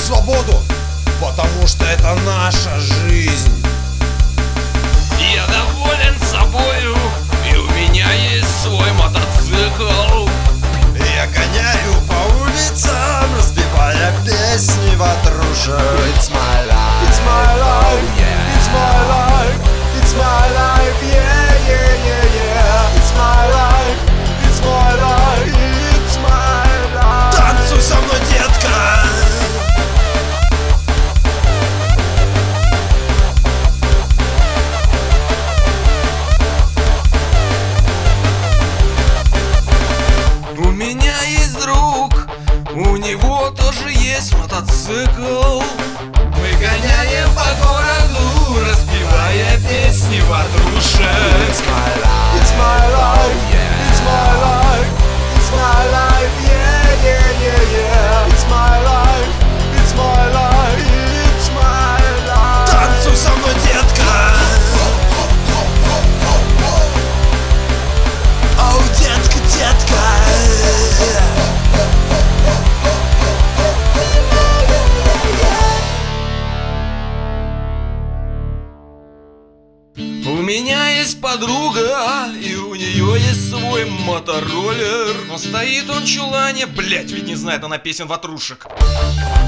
свободу, потому что это наша жизнь. Я доволен собою, и у меня есть свой мотоцикл. Я гоняю по улицам, распевая песни ватрушек. It's my life, It's my life, yeah. it's my life, it's my life, yeah, yeah, yeah, yeah. It's my life, it's my life, it's my life. Танцуй со мной, детка. У меня есть друг, у него тоже есть мотоцикл. Мы гоняем по городу, распевая песни ватрушек. It's my life, It's my life, it's my life, it's my life, yeah, yeah, yeah, yeah. It's my life, it's my life, it's my life. Танцуй со мной, детка. Оу, детка, детка. У меня есть подруга, и у нее есть свой мотороллер. Но стоит он в чулане, блять, ведь не знает она песен ватрушек.